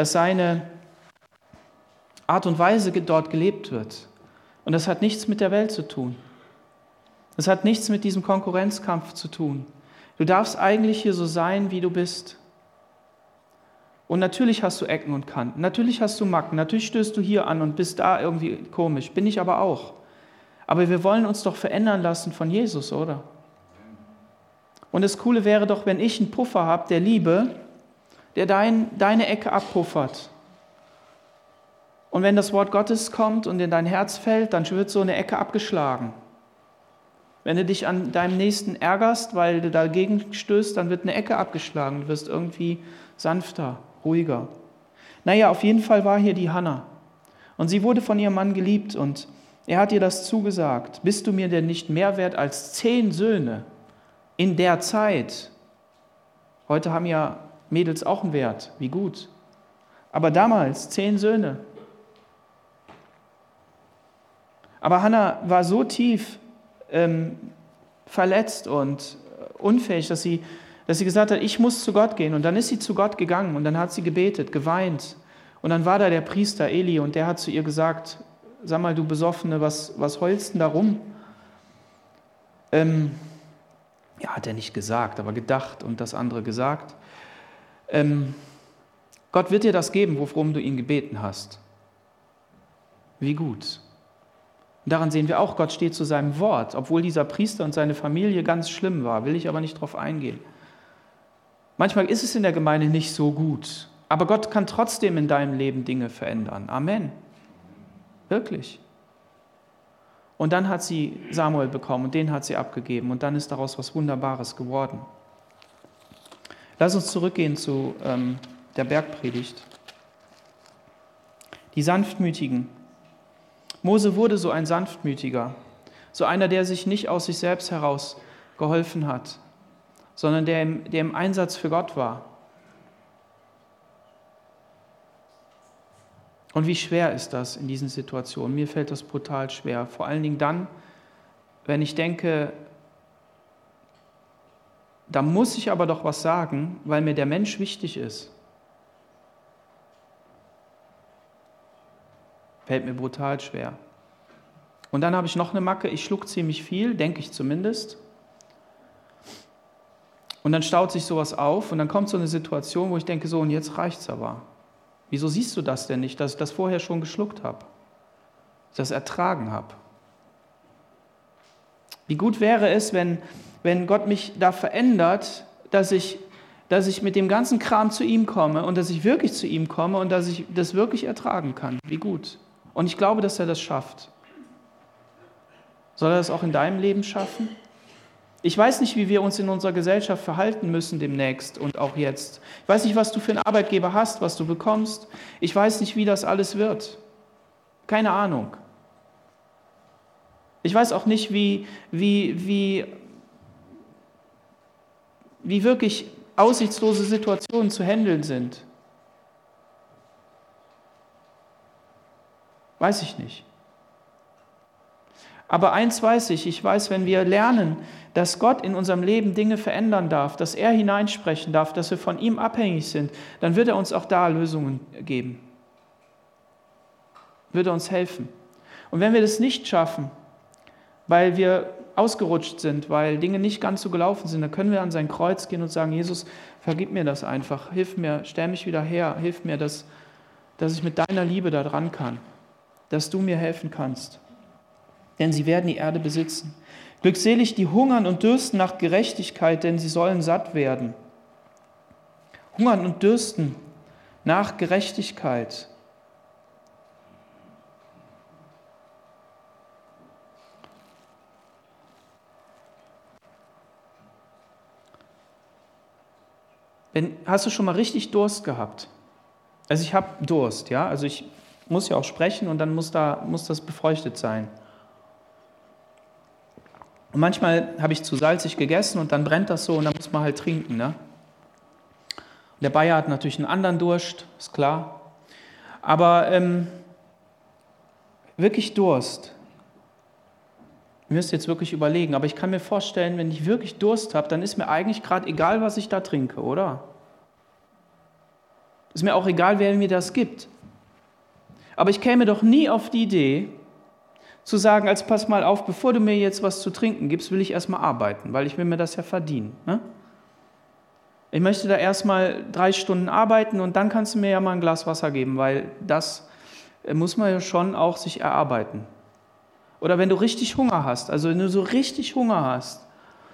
Art und Weise dort gelebt wird. Und das hat nichts mit der Welt zu tun. Das hat nichts mit diesem Konkurrenzkampf zu tun. Du darfst eigentlich hier so sein, wie du bist. Und natürlich hast du Ecken und Kanten, natürlich hast du Macken, natürlich stößt du hier an und bist da irgendwie komisch, bin ich aber auch. Aber wir wollen uns doch verändern lassen von Jesus, oder? Und das Coole wäre doch, wenn ich einen Puffer habe der Liebe, der deine Ecke abpuffert. Und wenn das Wort Gottes kommt und in dein Herz fällt, dann wird so eine Ecke abgeschlagen. Wenn du dich an deinem Nächsten ärgerst, weil du dagegen stößt, dann wird eine Ecke abgeschlagen. Du wirst irgendwie sanfter, ruhiger. Naja, auf jeden Fall war hier die Hannah. Und sie wurde von ihrem Mann geliebt und er hat ihr das zugesagt. Bist du mir denn nicht mehr wert als 10 Söhne in der Zeit? Heute haben ja Mädels auch einen Wert, wie gut. Aber damals 10 Söhne. Aber Hannah war so tief verletzt und unfähig, dass sie gesagt hat, ich muss zu Gott gehen. Und dann ist sie zu Gott gegangen und dann hat sie gebetet, geweint. Und dann war da der Priester Eli und der hat zu ihr gesagt, sag mal, du Besoffene, was heulst denn da rum? Ja, hat er nicht gesagt, aber gedacht und das andere gesagt. Gott wird dir das geben, worum du ihn gebeten hast. Wie gut. Und daran sehen wir auch, Gott steht zu seinem Wort, obwohl dieser Priester und seine Familie ganz schlimm war, will ich aber nicht drauf eingehen. Manchmal ist es in der Gemeinde nicht so gut, aber Gott kann trotzdem in deinem Leben Dinge verändern. Amen. Wirklich. Und dann hat sie Samuel bekommen und den hat sie abgegeben und dann ist daraus was Wunderbares geworden. Lass uns zurückgehen zu der Bergpredigt. Die Sanftmütigen. Mose wurde so ein Sanftmütiger, so einer, der sich nicht aus sich selbst heraus geholfen hat, sondern der im Einsatz für Gott war. Und wie schwer ist das in diesen Situationen? Mir fällt das brutal schwer. Vor allen Dingen dann, wenn ich denke, da muss ich aber doch was sagen, weil mir der Mensch wichtig ist. Fällt mir brutal schwer. Und dann habe ich noch eine Macke, ich schluck ziemlich viel, denke ich zumindest. Und dann staut sich sowas auf und dann kommt so eine Situation, wo ich denke, so und jetzt reicht's aber. Wieso siehst du das denn nicht, dass ich das vorher schon geschluckt habe, dass ich das ertragen habe? Wie gut wäre es, wenn Gott mich da verändert, dass ich mit dem ganzen Kram zu ihm komme und dass ich wirklich zu ihm komme und dass ich das wirklich ertragen kann. Wie gut. Und ich glaube, dass er das schafft. Soll er das auch in deinem Leben schaffen? Ich weiß nicht, wie wir uns in unserer Gesellschaft verhalten müssen demnächst und auch jetzt. Ich weiß nicht, was du für einen Arbeitgeber hast, was du bekommst. Ich weiß nicht, wie das alles wird. Keine Ahnung. Ich weiß auch nicht, wie wirklich aussichtslose Situationen zu handeln sind. Weiß ich nicht. Aber eins weiß ich weiß, wenn wir lernen, dass Gott in unserem Leben Dinge verändern darf, dass er hineinsprechen darf, dass wir von ihm abhängig sind, dann wird er uns auch da Lösungen geben. Wird er uns helfen. Und wenn wir das nicht schaffen, weil wir ausgerutscht sind, weil Dinge nicht ganz so gelaufen sind, dann können wir an sein Kreuz gehen und sagen, Jesus, vergib mir das einfach, hilf mir, stell mich wieder her, hilf mir, dass ich mit deiner Liebe da dran kann, dass du mir helfen kannst. Denn sie werden die Erde besitzen. Glückselig die hungern und dürsten nach Gerechtigkeit, denn sie sollen satt werden. Hungern und dürsten nach Gerechtigkeit. Hast du schon mal richtig Durst gehabt? Also ich habe Durst, ja. Also ich Muss ja auch sprechen und dann muss das befeuchtet sein. Und manchmal habe ich zu salzig gegessen und dann brennt das so und dann muss man halt trinken. Ne? Der Bayer hat natürlich einen anderen Durst, ist klar. Aber wirklich Durst. Ihr müsst jetzt wirklich überlegen, aber ich kann mir vorstellen, wenn ich wirklich Durst habe, dann ist mir eigentlich gerade egal, was ich da trinke, oder? Ist mir auch egal, wer mir das gibt. Aber ich käme doch nie auf die Idee, zu sagen, als pass mal auf, bevor du mir jetzt was zu trinken gibst, will ich erstmal arbeiten, weil ich will mir das ja verdienen. Ne? Ich möchte da erstmal 3 Stunden arbeiten und dann kannst du mir ja mal ein Glas Wasser geben, weil das muss man ja schon auch sich erarbeiten. Oder wenn du richtig Hunger hast, also wenn du so richtig Hunger hast,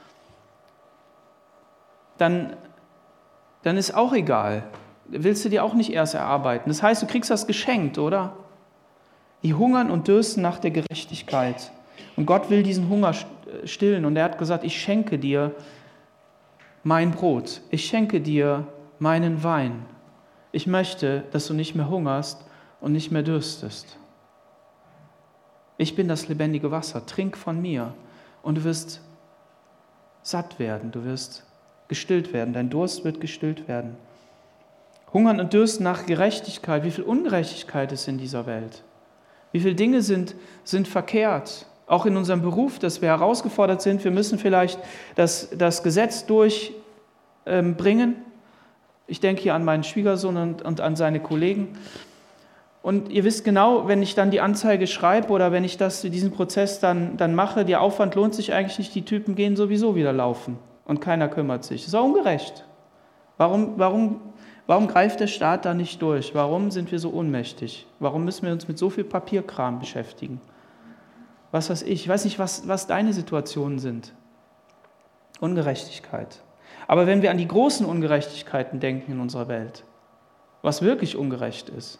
dann ist auch egal. Willst du dir auch nicht erst erarbeiten. Das heißt, du kriegst das geschenkt, oder? Die hungern und dürsten nach der Gerechtigkeit. Und Gott will diesen Hunger stillen. Und er hat gesagt, ich schenke dir mein Brot. Ich schenke dir meinen Wein. Ich möchte, dass du nicht mehr hungerst und nicht mehr dürstest. Ich bin das lebendige Wasser. Trink von mir. Und du wirst satt werden. Du wirst gestillt werden. Dein Durst wird gestillt werden. Hungern und Dürsten nach Gerechtigkeit. Wie viel Ungerechtigkeit ist in dieser Welt? Wie viele Dinge sind verkehrt? Auch in unserem Beruf, dass wir herausgefordert sind. Wir müssen vielleicht das Gesetz durchbringen. Ich denke hier an meinen Schwiegersohn und an seine Kollegen. Und ihr wisst genau, wenn ich dann die Anzeige schreibe oder wenn ich diesen Prozess dann mache, der Aufwand lohnt sich eigentlich nicht. Die Typen gehen sowieso wieder laufen und keiner kümmert sich. Das ist auch ungerecht. Warum greift der Staat da nicht durch? Warum sind wir so ohnmächtig? Warum müssen wir uns mit so viel Papierkram beschäftigen? Was weiß ich? Ich weiß nicht, was deine Situationen sind. Ungerechtigkeit. Aber wenn wir an die großen Ungerechtigkeiten denken in unserer Welt, was wirklich ungerecht ist,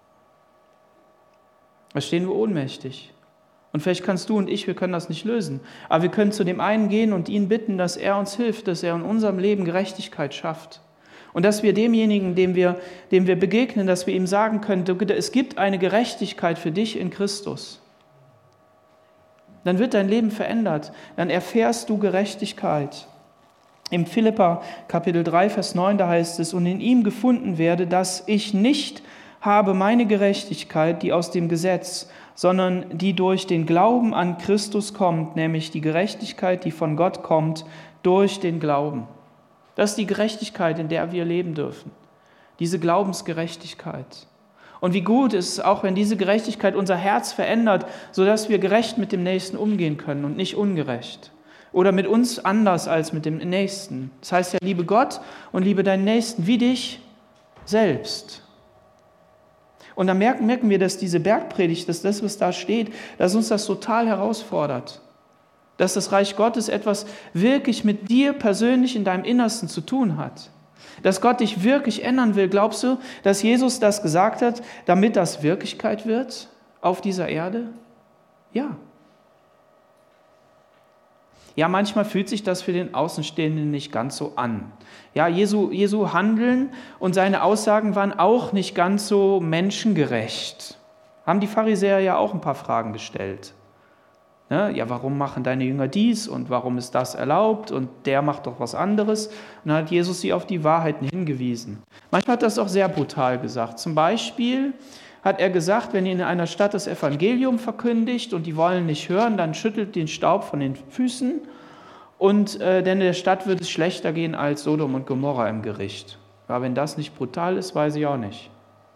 da stehen wir ohnmächtig. Und vielleicht kannst du und ich, wir können das nicht lösen. Aber wir können zu dem einen gehen und ihn bitten, dass er uns hilft, dass er in unserem Leben Gerechtigkeit schafft. Und dass wir demjenigen, dem wir begegnen, dass wir ihm sagen können, es gibt eine Gerechtigkeit für dich in Christus. Dann wird dein Leben verändert. Dann erfährst du Gerechtigkeit. Im Philipper Kapitel 3, Vers 9, da heißt es, und in ihm gefunden werde, dass ich nicht habe meine Gerechtigkeit, die aus dem Gesetz, sondern die durch den Glauben an Christus kommt, nämlich die Gerechtigkeit, die von Gott kommt, durch den Glauben. Das ist die Gerechtigkeit, in der wir leben dürfen. Diese Glaubensgerechtigkeit. Und wie gut ist es auch, wenn diese Gerechtigkeit unser Herz verändert, sodass wir gerecht mit dem Nächsten umgehen können und nicht ungerecht. Oder mit uns anders als mit dem Nächsten. Das heißt ja, liebe Gott und liebe deinen Nächsten wie dich selbst. Und dann merken wir, dass diese Bergpredigt, dass das, was da steht, dass uns das total herausfordert. Dass das Reich Gottes etwas wirklich mit dir persönlich in deinem Innersten zu tun hat. Dass Gott dich wirklich ändern will. Glaubst du, dass Jesus das gesagt hat, damit das Wirklichkeit wird auf dieser Erde? Ja. Ja, manchmal fühlt sich das für den Außenstehenden nicht ganz so an. Ja, Jesu Handeln und seine Aussagen waren auch nicht ganz so menschengerecht. Haben die Pharisäer ja auch ein paar Fragen gestellt. Ja, warum machen deine Jünger dies und warum ist das erlaubt und der macht doch was anderes? Und dann hat Jesus sie auf die Wahrheiten hingewiesen. Manchmal hat er das auch sehr brutal gesagt. Zum Beispiel hat er gesagt, wenn ihr in einer Stadt das Evangelium verkündigt und die wollen nicht hören, dann schüttelt den Staub von den Füßen und denn der Stadt wird es schlechter gehen als Sodom und Gomorra im Gericht. Aber wenn das nicht brutal ist, weiß ich auch nicht.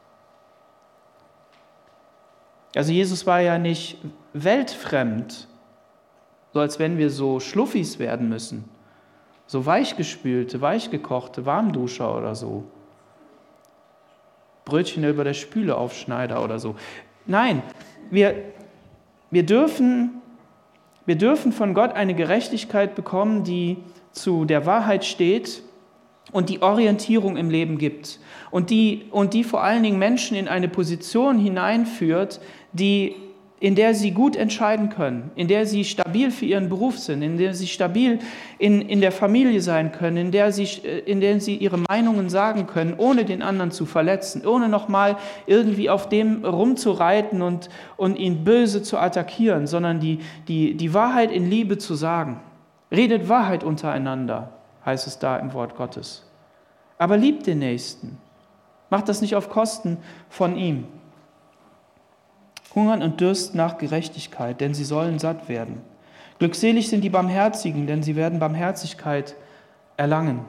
Also Jesus war ja nicht weltfremd, so als wenn wir so Schluffis werden müssen, so weichgespülte, weichgekochte Warmduscher oder so. Brötchen über der Spüle aufschneider oder so. Nein, wir dürfen von Gott eine Gerechtigkeit bekommen, die zu der Wahrheit steht und die Orientierung im Leben gibt und die vor allen Dingen Menschen in eine Position hineinführt, die in der sie gut entscheiden können, in der sie stabil für ihren Beruf sind, in der sie stabil in der Familie sein können, in der sie ihre Meinungen sagen können, ohne den anderen zu verletzen, ohne nochmal irgendwie auf dem rumzureiten und ihn böse zu attackieren, sondern die Wahrheit in Liebe zu sagen. Redet Wahrheit untereinander, heißt es da im Wort Gottes. Aber liebt den Nächsten. Macht das nicht auf Kosten von ihm. Hungern und dürsten nach Gerechtigkeit, denn sie sollen satt werden. Glückselig sind die Barmherzigen, denn sie werden Barmherzigkeit erlangen.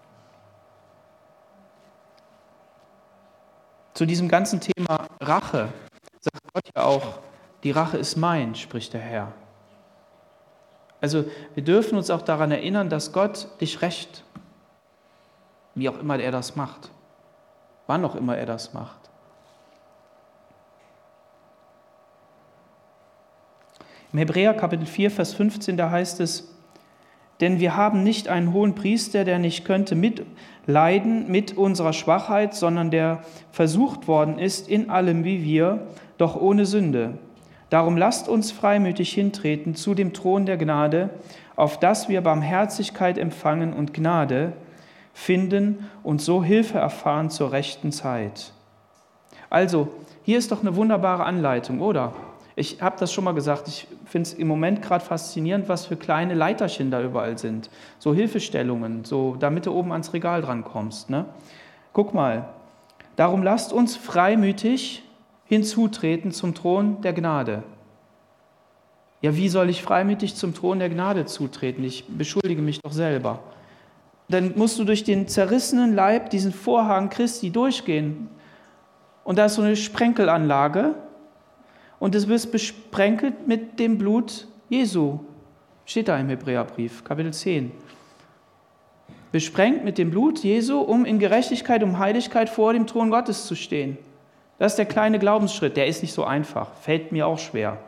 Zu diesem ganzen Thema Rache sagt Gott ja auch, die Rache ist mein, spricht der Herr. Also wir dürfen uns auch daran erinnern, dass Gott dich rächt, wie auch immer er das macht, wann auch immer er das macht. Im Hebräer Kapitel 4, Vers 15, da heißt es, denn wir haben nicht einen hohen Priester, der nicht könnte mitleiden mit unserer Schwachheit, sondern der versucht worden ist in allem wie wir, doch ohne Sünde. Darum lasst uns freimütig hintreten zu dem Thron der Gnade, auf dass wir Barmherzigkeit empfangen und Gnade finden und so Hilfe erfahren zur rechten Zeit. Also, hier ist doch eine wunderbare Anleitung, oder? Ich habe das schon mal gesagt, ich finde es im Moment gerade faszinierend, was für kleine Leiterchen da überall sind. So Hilfestellungen, so damit du oben ans Regal dran kommst. Ne? Guck mal, darum lasst uns freimütig hinzutreten zum Thron der Gnade. Ja, wie soll ich freimütig zum Thron der Gnade zutreten? Ich beschuldige mich doch selber. Dann musst du durch den zerrissenen Leib, diesen Vorhang Christi durchgehen. Und da ist so eine Sprenkelanlage. Und es wird besprenkelt mit dem Blut Jesu. Steht da im Hebräerbrief, Kapitel 10. Besprengt mit dem Blut Jesu, um in Gerechtigkeit, um Heiligkeit vor dem Thron Gottes zu stehen. Das ist der kleine Glaubensschritt, der ist nicht so einfach, fällt mir auch schwer.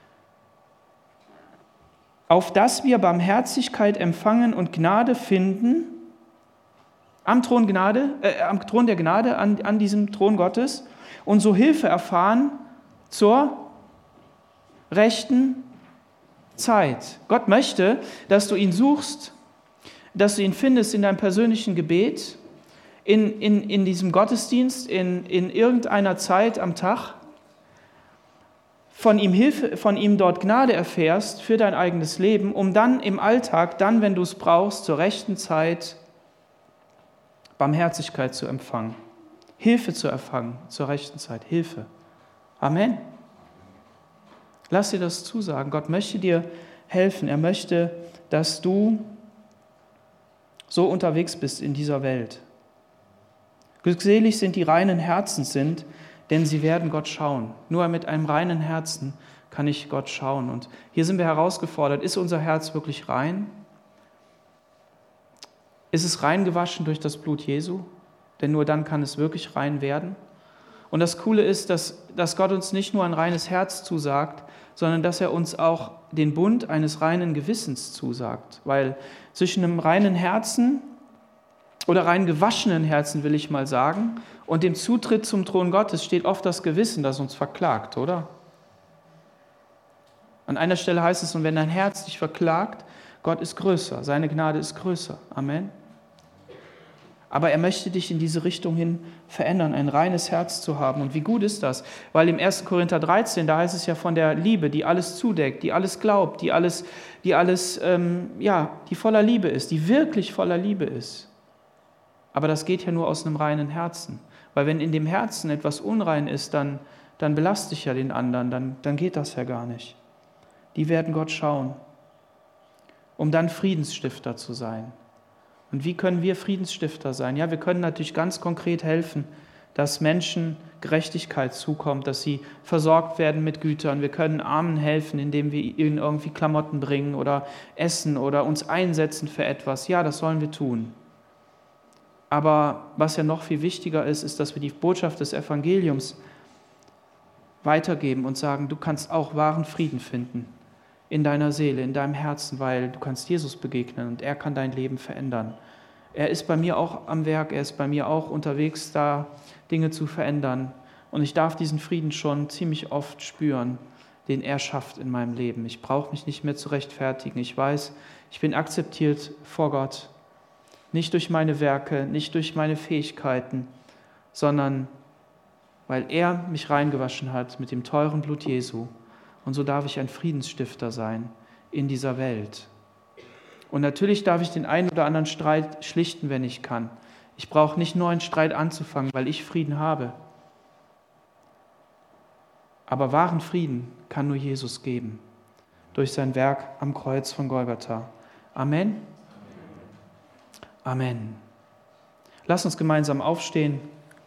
Auf dass wir Barmherzigkeit empfangen und Gnade finden, am Thron der Gnade, an diesem Thron Gottes, und so Hilfe erfahren zur rechten Zeit. Gott möchte, dass du ihn suchst, dass du ihn findest in deinem persönlichen Gebet, in diesem Gottesdienst, in irgendeiner Zeit am Tag, von ihm dort Gnade erfährst für dein eigenes Leben, um dann im Alltag, dann, wenn du es brauchst, zur rechten Zeit Barmherzigkeit zu empfangen, Hilfe zu empfangen, zur rechten Zeit, Hilfe. Amen. Lass dir das zusagen. Gott möchte dir helfen. Er möchte, dass du so unterwegs bist in dieser Welt. Glückselig sind die reinen Herzen sind, denn sie werden Gott schauen. Nur mit einem reinen Herzen kann ich Gott schauen. Und hier sind wir herausgefordert. Ist unser Herz wirklich rein? Ist es rein gewaschen durch das Blut Jesu? Denn nur dann kann es wirklich rein werden. Und das Coole ist, dass Gott uns nicht nur ein reines Herz zusagt, sondern dass er uns auch den Bund eines reinen Gewissens zusagt. Weil zwischen einem reinen Herzen oder rein gewaschenen Herzen, will ich mal sagen, und dem Zutritt zum Thron Gottes steht oft das Gewissen, das uns verklagt, oder? An einer Stelle heißt es, und wenn dein Herz dich verklagt, Gott ist größer, seine Gnade ist größer. Amen. Aber er möchte dich in diese Richtung hin verändern, ein reines Herz zu haben. Und wie gut ist das? Weil im 1. Korinther 13, da heißt es ja von der Liebe, die alles zudeckt, die alles glaubt, die voller Liebe ist, die wirklich voller Liebe ist. Aber das geht ja nur aus einem reinen Herzen. Weil wenn in dem Herzen etwas unrein ist, dann belaste ich ja den anderen, dann geht das ja gar nicht. Die werden Gott schauen, um dann Friedensstifter zu sein. Und wie können wir Friedensstifter sein? Ja, wir können natürlich ganz konkret helfen, dass Menschen Gerechtigkeit zukommt, dass sie versorgt werden mit Gütern. Wir können Armen helfen, indem wir ihnen irgendwie Klamotten bringen oder essen oder uns einsetzen für etwas. Ja, das sollen wir tun. Aber was ja noch viel wichtiger ist, ist, dass wir die Botschaft des Evangeliums weitergeben und sagen, du kannst auch wahren Frieden finden in deiner Seele, in deinem Herzen, weil du kannst Jesus begegnen und er kann dein Leben verändern. Er ist bei mir auch am Werk, er ist bei mir auch unterwegs, da Dinge zu verändern. Und ich darf diesen Frieden schon ziemlich oft spüren, den er schafft in meinem Leben. Ich brauche mich nicht mehr zu rechtfertigen. Ich weiß, ich bin akzeptiert vor Gott. Nicht durch meine Werke, nicht durch meine Fähigkeiten, sondern weil er mich reingewaschen hat mit dem teuren Blut Jesu. Und so darf ich ein Friedensstifter sein in dieser Welt. Und natürlich darf ich den einen oder anderen Streit schlichten, wenn ich kann. Ich brauche nicht nur einen Streit anzufangen, weil ich Frieden habe. Aber wahren Frieden kann nur Jesus geben, durch sein Werk am Kreuz von Golgatha. Amen. Amen. Lass uns gemeinsam aufstehen.